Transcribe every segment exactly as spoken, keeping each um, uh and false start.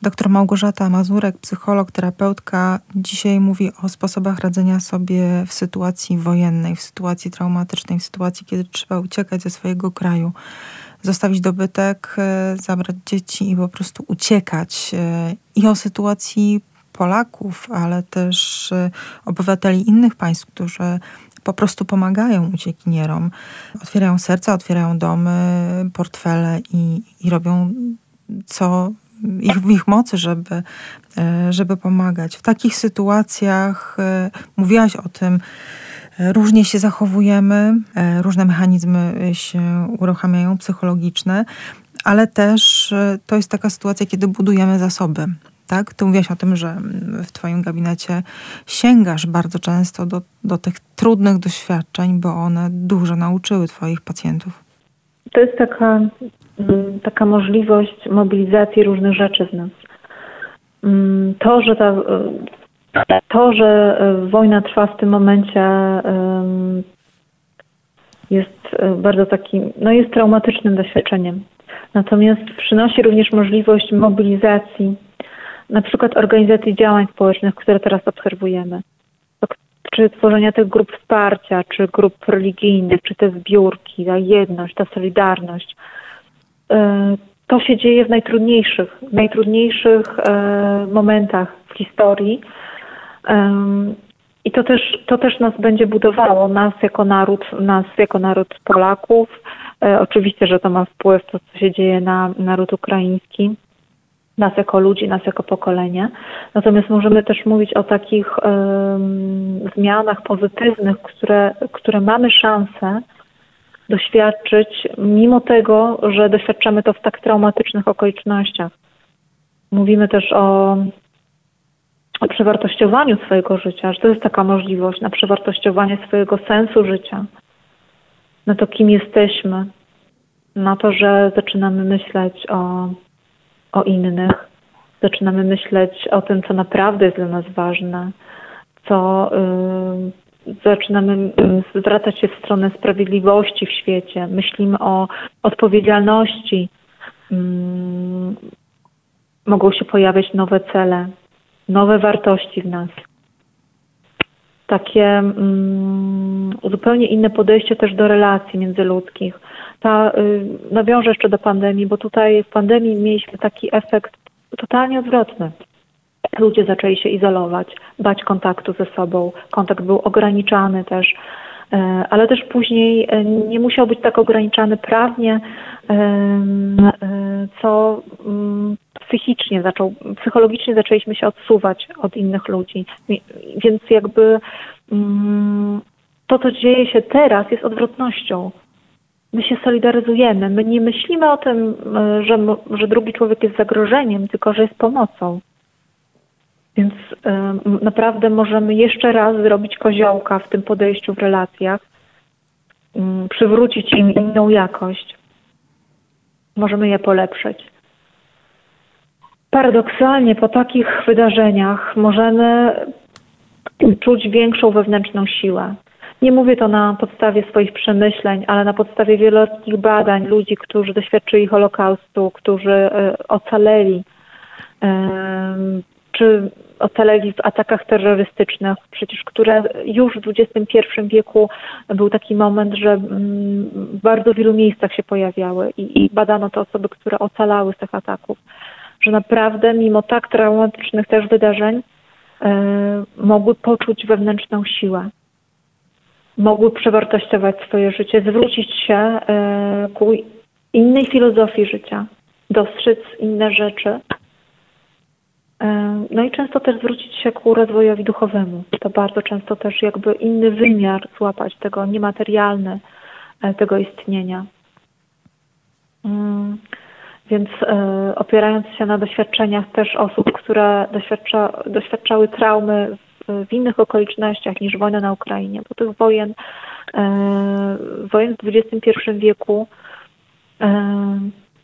Doktor Małgorzata Mazurek, psycholog, terapeutka, dzisiaj mówi o sposobach radzenia sobie w sytuacji wojennej, w sytuacji traumatycznej, w sytuacji, kiedy trzeba uciekać ze swojego kraju, zostawić dobytek, zabrać dzieci i po prostu uciekać. I o sytuacji Polaków, ale też obywateli innych państw, którzy po prostu pomagają uciekinierom. Otwierają serca, otwierają domy, portfele i, i robią co ich, w ich mocy, żeby, żeby pomagać. W takich sytuacjach, mówiłaś o tym, różnie się zachowujemy, różne mechanizmy się uruchamiają, psychologiczne, ale też to jest taka sytuacja, kiedy budujemy zasoby. Tak? Ty mówiłaś o tym, że w twoim gabinecie sięgasz bardzo często do, do tych trudnych doświadczeń, bo one dużo nauczyły twoich pacjentów. To jest taka, taka możliwość mobilizacji różnych rzeczy w nas. To, że ta, to, że wojna trwa w tym momencie, jest bardzo takim, no jest traumatycznym doświadczeniem. Natomiast przynosi również możliwość mobilizacji, na przykład organizacji działań społecznych, które teraz obserwujemy. Czy tworzenia tych grup wsparcia, czy grup religijnych, czy te zbiórki, ta jedność, ta solidarność. To się dzieje w najtrudniejszych, w najtrudniejszych momentach w historii. I to też, to też nas będzie budowało, nas jako naród, nas jako naród Polaków. Oczywiście, że to ma wpływ, to co się dzieje na naród ukraiński, nas jako ludzi, nas jako pokolenie. Natomiast możemy też mówić o takich um, zmianach pozytywnych, które, które mamy szansę doświadczyć, mimo tego, że doświadczamy to w tak traumatycznych okolicznościach. Mówimy też o, o przewartościowaniu swojego życia, że to jest taka możliwość na przewartościowanie swojego sensu życia, na to, kim jesteśmy, na to, że zaczynamy myśleć o o innych. Zaczynamy myśleć o tym, co naprawdę jest dla nas ważne, co y, zaczynamy y, zwracać się w stronę sprawiedliwości w świecie. Myślimy o odpowiedzialności. Y, mogą się pojawiać nowe cele, nowe wartości w nas. Takie y, zupełnie inne podejście też do relacji międzyludzkich. Ta, y, nawiążę jeszcze do pandemii, bo tutaj w pandemii mieliśmy taki efekt totalnie odwrotny. Ludzie zaczęli się izolować, bać kontaktu ze sobą. Kontakt był ograniczany też, y, ale też później y, nie musiał być tak ograniczany prawnie, y, y, co y, psychicznie zaczął, psychologicznie zaczęliśmy się odsuwać od innych ludzi. Więc jakby y, to, co dzieje się teraz, jest odwrotnością. My się solidaryzujemy. My nie myślimy o tym, że, że drugi człowiek jest zagrożeniem, tylko że jest pomocą. Więc y, naprawdę możemy jeszcze raz zrobić koziołka w tym podejściu w relacjach, y, przywrócić im inną jakość. Możemy je polepszyć. Paradoksalnie po takich wydarzeniach możemy czuć większą wewnętrzną siłę. Nie mówię to na podstawie swoich przemyśleń, ale na podstawie wieloletnich badań ludzi, którzy doświadczyli Holokaustu, którzy y, ocaleli, y, czy ocaleli w atakach terrorystycznych, przecież które już w dwudziestym pierwszym wieku był taki moment, że y, w bardzo wielu miejscach się pojawiały i, i badano te osoby, które ocalały z tych ataków, że naprawdę mimo tak traumatycznych też wydarzeń y, mogły poczuć wewnętrzną siłę. Mogły przewartościować swoje życie, zwrócić się y, ku innej filozofii życia, dostrzec inne rzeczy. Y, no i często też zwrócić się ku rozwojowi duchowemu. To bardzo często też jakby inny wymiar złapać, tego niematerialny, y, tego istnienia. Y, więc y, opierając się na doświadczeniach też osób, które doświadcza, doświadczały traumy w innych okolicznościach niż wojna na Ukrainie, bo tych wojen, e, wojen w dwudziestym pierwszym wieku e,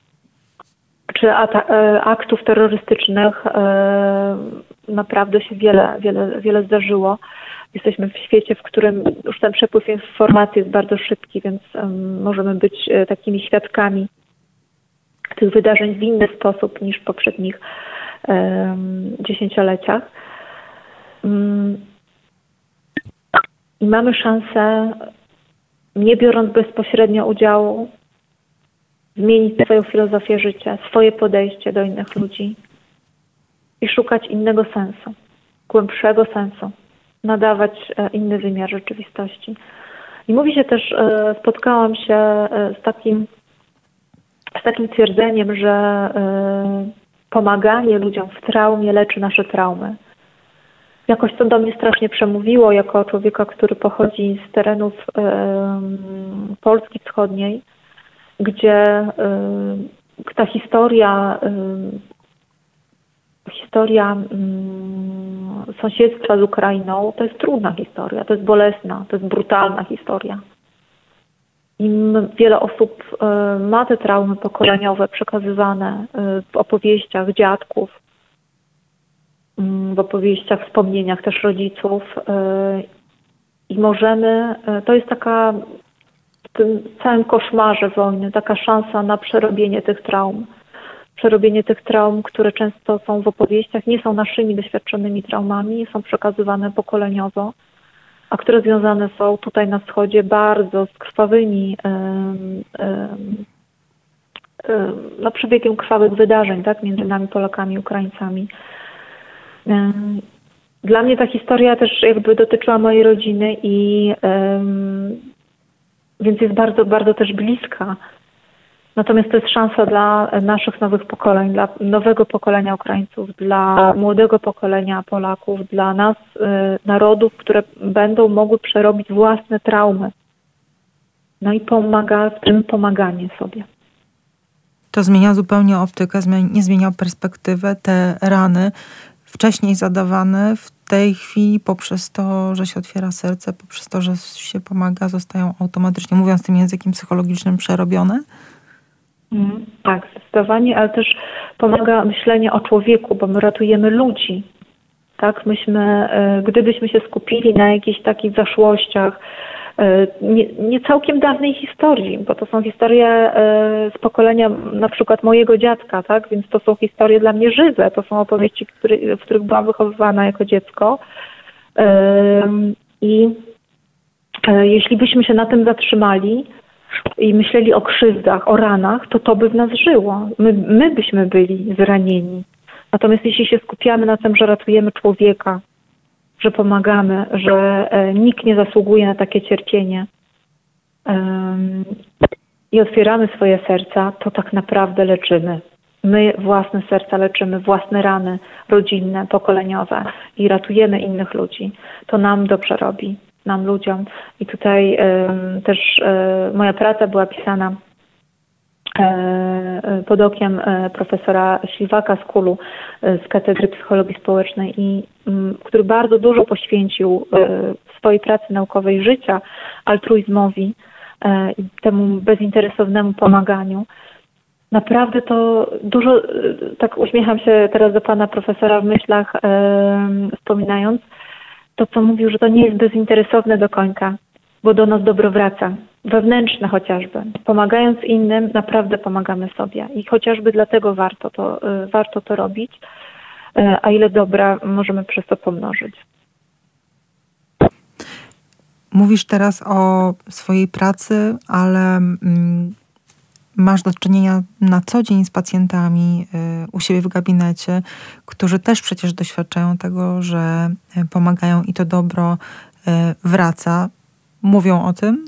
czy ata, e, aktów terrorystycznych e, naprawdę się wiele, wiele, wiele zdarzyło. Jesteśmy w świecie, w którym już ten przepływ informacji jest bardzo szybki, więc e, możemy być takimi świadkami tych wydarzeń w inny sposób niż w poprzednich dziesięcioleciach. I mamy szansę, nie biorąc bezpośrednio udziału, zmienić swoją filozofię życia, swoje podejście do innych ludzi i szukać innego sensu, głębszego sensu, nadawać inny wymiar rzeczywistości. I mówi się też, spotkałam się z takim, z takim twierdzeniem, że pomaganie ludziom w traumie leczy nasze traumy. Jakoś to do mnie strasznie przemówiło, jako człowieka, który pochodzi z terenów um, Polski Wschodniej, gdzie um, ta historia, um, historia um, sąsiedztwa z Ukrainą to jest trudna historia, to jest bolesna, to jest brutalna historia. I wiele osób um, ma te traumy pokoleniowe przekazywane um, w opowieściach dziadków, w opowieściach, wspomnieniach też rodziców i możemy, to jest taka w tym całym koszmarze wojny, taka szansa na przerobienie tych traum. Przerobienie tych traum, które często są w opowieściach, nie są naszymi doświadczonymi traumami, są przekazywane pokoleniowo, a które związane są tutaj na wschodzie bardzo z krwawymi, no, przebiegiem krwawych wydarzeń, tak, między nami Polakami i Ukraińcami. Dla mnie ta historia też jakby dotyczyła mojej rodziny i um, więc jest bardzo, bardzo też bliska. Natomiast to jest szansa dla naszych nowych pokoleń, dla nowego pokolenia Ukraińców, dla młodego pokolenia Polaków, dla nas, y, narodów, które będą mogły przerobić własne traumy. No i pomaga w tym pomaganie sobie. To zmienia zupełnie optykę, nie zmienia perspektywę. Te rany wcześniej zadawane, w tej chwili poprzez to, że się otwiera serce, poprzez to, że się pomaga, zostają automatycznie, mówiąc tym językiem psychologicznym, przerobione? Mm, tak, zdecydowanie, ale też pomaga myślenie o człowieku, bo my ratujemy ludzi. Tak, myśmy, gdybyśmy się skupili na jakichś takich zaszłościach, nie, nie całkiem dawnej historii, bo to są historie z pokolenia na przykład mojego dziadka, tak? Więc to są historie dla mnie żywe, to są opowieści, który, w których byłam wychowywana jako dziecko. I jeśli byśmy się na tym zatrzymali i myśleli o krzywdach, o ranach, to to by w nas żyło. My, my byśmy byli zranieni. Natomiast jeśli się skupiamy na tym, że ratujemy człowieka, że pomagamy, że e, nikt nie zasługuje na takie cierpienie um, i otwieramy swoje serca, to tak naprawdę leczymy. My własne serca leczymy, własne rany rodzinne, pokoleniowe i ratujemy innych ludzi. To nam dobrze robi, nam ludziom. I tutaj um, też um, moja praca była pisana pod okiem profesora Śliwaka z Kulu z Katedry Psychologii Społecznej, i który bardzo dużo poświęcił w swojej pracy naukowej życia altruizmowi i temu bezinteresownemu pomaganiu. Naprawdę to dużo, tak uśmiecham się teraz do pana profesora w myślach, wspominając to, co mówił, że to nie jest bezinteresowne do końca, bo do nas dobro wraca. Wewnętrzne chociażby. Pomagając innym, naprawdę pomagamy sobie. I chociażby dlatego warto to, warto to robić, a ile dobra możemy przez to pomnożyć. Mówisz teraz o swojej pracy, ale masz do czynienia na co dzień z pacjentami u siebie w gabinecie, którzy też przecież doświadczają tego, że pomagają i to dobro wraca. Mówią o tym?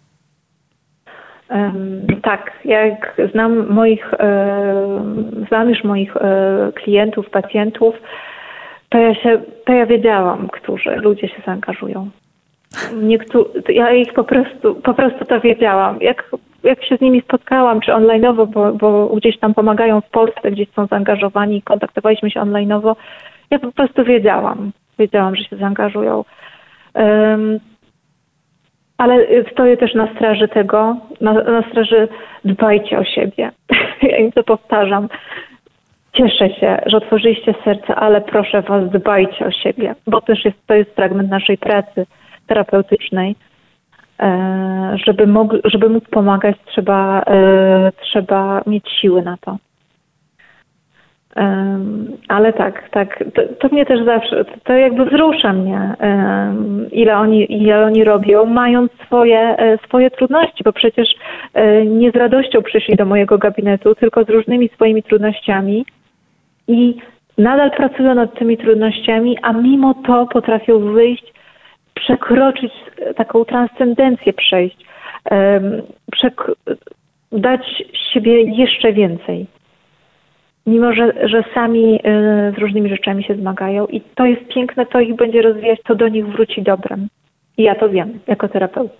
Um, tak, jak znam moich, e, znam już moich e, klientów, pacjentów, to ja się, to ja wiedziałam, którzy ludzie się zaangażują. Niektórzy, ja ich po prostu, po prostu to wiedziałam. Jak, jak się z nimi spotkałam, czy online'owo, bo, bo gdzieś tam pomagają w Polsce, gdzieś są zaangażowani, kontaktowaliśmy się online'owo, ja po prostu wiedziałam, wiedziałam, że się zaangażują. Um, Ale stoję też na straży tego, na, na straży dbajcie o siebie. Ja im to powtarzam. Cieszę się, że otworzyliście serce, ale proszę was, dbajcie o siebie, bo też jest, to jest fragment naszej pracy terapeutycznej. E, żeby, mógł, żeby móc pomagać, trzeba, e, trzeba mieć siły na to. Ale tak, tak, to, to mnie też zawsze, to, to jakby wzrusza mnie, ile oni, ile oni robią, mając swoje, swoje trudności, bo przecież nie z radością przyszli do mojego gabinetu, tylko z różnymi swoimi trudnościami i nadal pracują nad tymi trudnościami, a mimo to potrafią wyjść, przekroczyć, taką transcendencję przejść, przek- dać siebie jeszcze więcej. Mimo, że, że sami z różnymi rzeczami się zmagają i to jest piękne, to ich będzie rozwijać, to do nich wróci dobrem. I ja to wiem, jako terapeuta.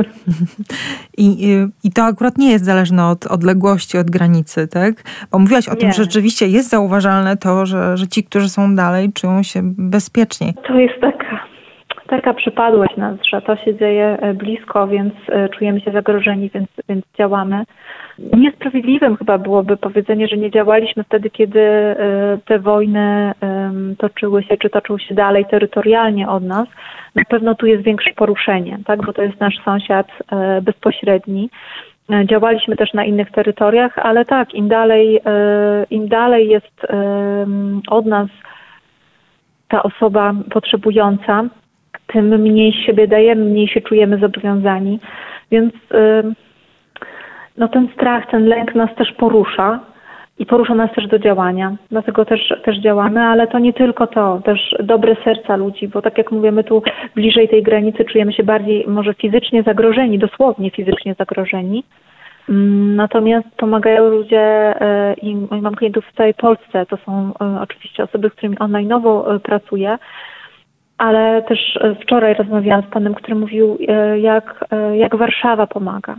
I, I to akurat nie jest zależne od odległości, od granicy, tak? Bo mówiłaś o nie. tym, że rzeczywiście jest zauważalne to, że, że ci, którzy są dalej, czują się bezpiecznie. To jest taka, taka przypadłość nas, że to się dzieje blisko, więc czujemy się zagrożeni, więc, więc działamy. Niesprawiedliwym chyba byłoby powiedzenie, że nie działaliśmy wtedy, kiedy te wojny toczyły się, czy toczą się dalej terytorialnie od nas. Na pewno tu jest większe poruszenie, tak, bo to jest nasz sąsiad bezpośredni. Działaliśmy też na innych terytoriach, ale tak, im dalej, im dalej jest od nas ta osoba potrzebująca, tym mniej siebie dajemy, mniej się czujemy zobowiązani. Więc no ten strach, ten lęk nas też porusza i porusza nas też do działania. Dlatego też, też działamy, ale to nie tylko to, też dobre serca ludzi, bo tak jak mówimy, tu bliżej tej granicy czujemy się bardziej może fizycznie zagrożeni, dosłownie fizycznie zagrożeni. Natomiast pomagają ludzie i mam klientów w całej Polsce. To są oczywiście osoby, z którymi online'owo pracuję, ale też wczoraj rozmawiałam z panem, który mówił, jak, jak Warszawa pomaga.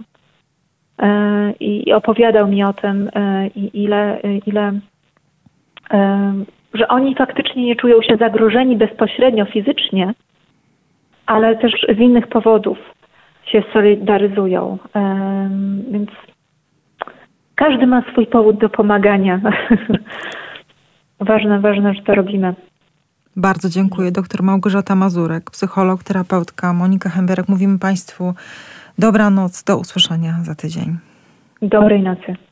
I opowiadał mi o tym, ile, ile, że oni faktycznie nie czują się zagrożeni bezpośrednio fizycznie, ale też z innych powodów się solidaryzują. Więc każdy ma swój powód do pomagania. Ważne, ważne, że to robimy. Bardzo dziękuję. Doktor Małgorzata Mazurek, psycholog, terapeutka, Monika Hemberek. Mówimy Państwu dobranoc, do usłyszenia za tydzień. Dobrej nocy.